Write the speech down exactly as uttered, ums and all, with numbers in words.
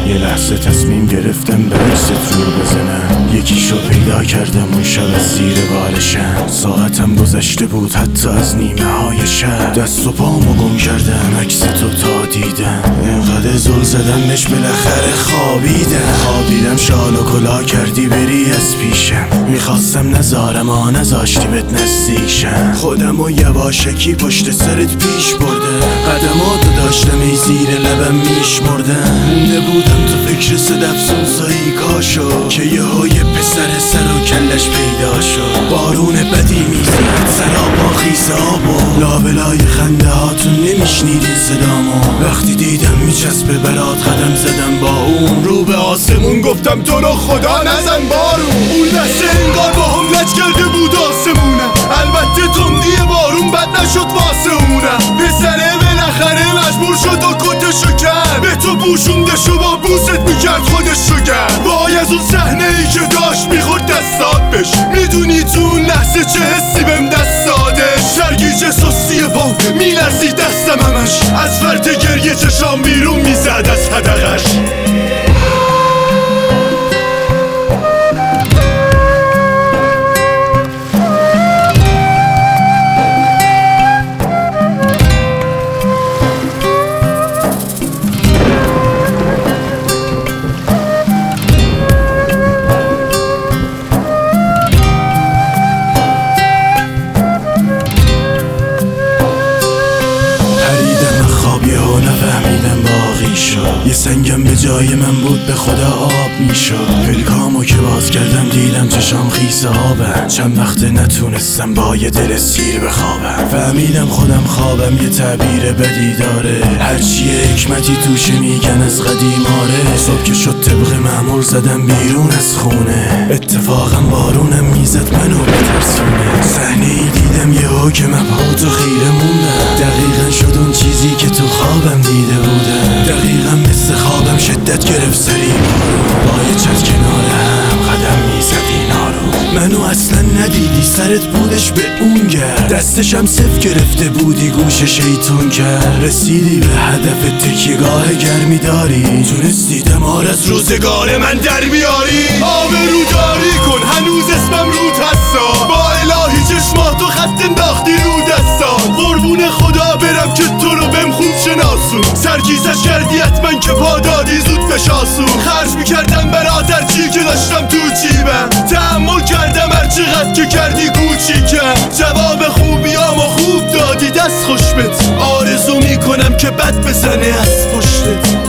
یه لحظه تصمیم گرفتم به عکست رو بزنم. یکیشو پیدا کردم اون شب از زیر بالشم. ساعتم گذشته بود حتی از نیمه های شب. دست و پامو گم کردم عکس تو تا دیدم. اینقدر زل زدم بهش بالاخره خوابیدم. خوابیدم شال و کلا کردی بری از پیشم. میخواستم نزارم آ نزاشتی بهت نزدیکشم. خودمو یواشکی پشت سرت پیش بردم. قدماتو داشتم ای زیر لبم میشمردم. مونده بودم تو فکر صدف سوزایی کاشو که یه های پسر سر و کلش پیدا شد. بارون بدی میزید سرابا خیز آبو لابلای خنده هاتون نمیشنیدین صدامو. وقتی دیدم میچسبه برات قدم زدم با اون. رو به آسمون گفتم تو رو خدا نزن بارون. اون لحظه انگار با هم لج کرده بود آسمونم. البته تندی بارون بد نشد واسه اونم. پسره بالاخره مجبور شد و کتشو کرد. به تو پوشوندشو با بوست میکرد خودشو کرد. وای از اون صحنه ای که داشت میخورد دستات بش. میدونی تو اون لحظه چه حسی بهم دست دادش. سرگیجه سستی پام میلرزید دستم همش. از فرط گریه چشام بیرون میزد از حدقش. نفهمیدم باقی شد. یه سنگم به جای من بود به خدا آب میشد. پلکامو که باز کردم دیدم چشام خیس آبم. چند وقت نتونستم با یه دل سیر بخوابم. فهمیدم خودم خوابم یه تعبیر بدی داره. هرچی حکمتی توشه میگن از قدیم آره. صبح که شد طبق معمول زدم بیرون از خونه. اتفاقا بارونم میزد منو بترسونه. صحنه ای دیدم یهو که مبهوت و خیره موندم. دقیقا شد اون چیزی که تو خوابم دیده بودم. دقیقا مثل خوابم شدت گرفت سری با یه چت کنار هم قدم میزد اینا رو. منو اصلا ندیدی سرت بودش به اون گرد. دستشم صف گرفته بودی گوش شیطون کرد. رسیدی به هدف تکیهگاه گرمی داری. تونستی دمار از روزگار من در بیاری. آبرو داری کن هنوز اسمم رو هستا. با الهی چشماتو خط انداختی رو دستا. قربون خدا برم که تو رو بهم خوب شناسون. سرگیزش کردی حتما که پا دادی زود بشاسون. خرج میکردم برات هرچی که داشتم تو جیبم. تحمل کردم هرچقدر که کردی کوچیکم. جواب خوبیامو خوب دادی دست خوش بت. آرزو میکنم که بد بزنه از پشتت.